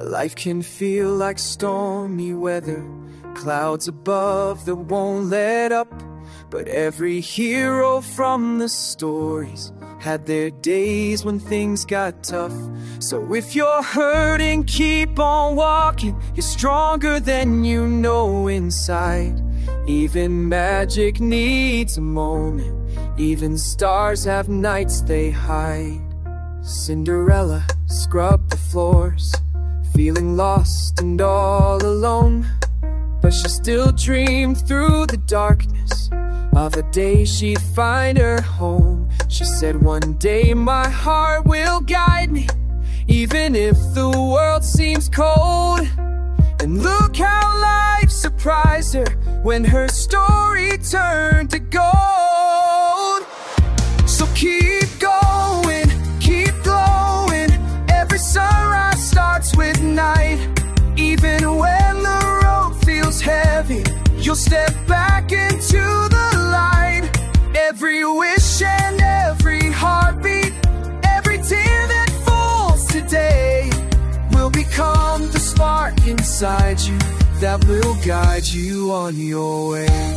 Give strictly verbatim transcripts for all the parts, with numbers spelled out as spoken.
Life can feel like stormy weather, clouds above that won't let up. But every hero from the stories had their days when things got tough. So if you're hurting, keep on walking. You're stronger than you know inside. Even magic needs a moment. Even stars have nights they hide. Cinderella scrubbed the floors, feeling lost and all alone. But she still dreamed through the darkness of a day she'd find her home. She said, one day my heart will guide me, even if the world seems cold. And look how life surprised her when her story turned to gold. So keep going, keep glowing. Every sunrise starts with night. Even when the road feels heavy, you'll step back into the light. Every wish and every heartbeat, every tear that falls today will become the spark inside you that will guide you on your way.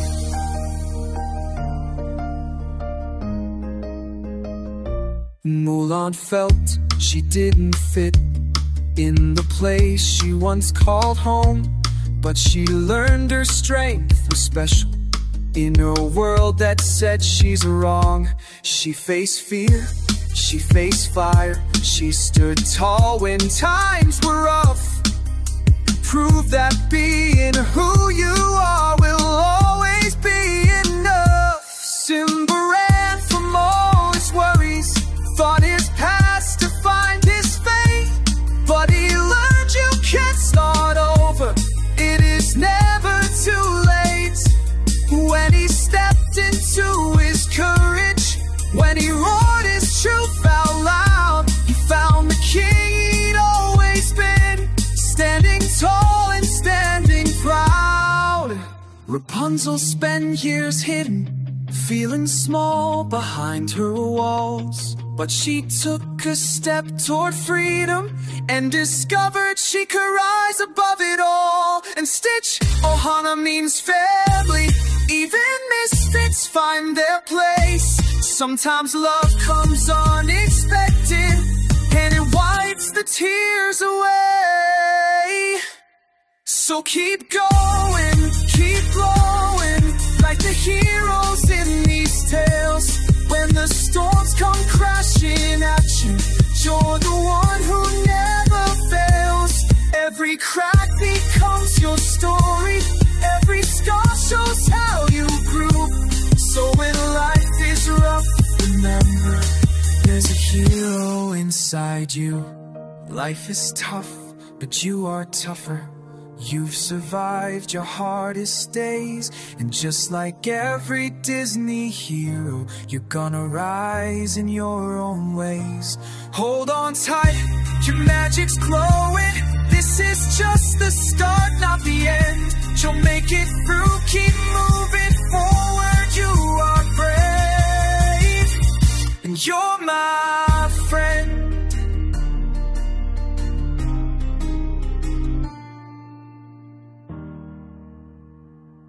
Mulan felt she didn't fit in the place she once called home, but she learned her strength was special in a world that said she's wrong. She faced fear, she faced fire, she stood tall when times were rough. Prove that being who you are will always be enough. Simba ran from all his worries, thought his past to find his fate, but he learned you can start over. It is never too late. When he stepped into his courage, when he roared his truth out loud, he found the king he'd always been, standing tall and standing proud. Rapunzel spent years hidden, feeling small behind her walls, but she took a step toward freedom and discovered she could rise above it all. And Stitch, Ohana means family. Even misfits find their place. Sometimes love comes unexpected, and it wipes the tears away. So keep going, keep glowing, like the heroes in these tales. When the storms come crashing at you, you're the one who never fails. Every crack becomes your story, every scar shows how you grew. So when life is rough, remember, there's a hero inside you. Life is tough, but you are tougher. You've survived your hardest days, and just like every Disney hero, you're gonna rise in your own ways. Hold on tight, your magic's glowing. This is just the start, not the end. You'll make it through, keep moving.